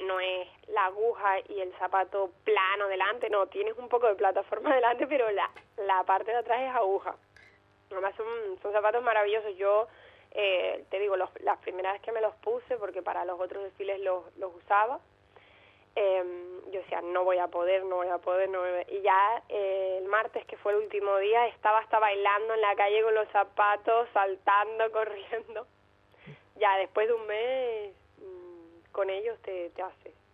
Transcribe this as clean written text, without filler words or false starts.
no es la aguja y el zapato plano delante, no, tienes un poco de plataforma delante, pero la parte de atrás es aguja. Además son zapatos maravillosos. Yo te digo, las primeras veces que me los puse, porque para los otros desfiles los usaba, yo decía, no voy a poder. Y ya el martes, que fue el último día, estaba hasta bailando en la calle con los zapatos, saltando, corriendo. Ya después de un mes con ellos te hace.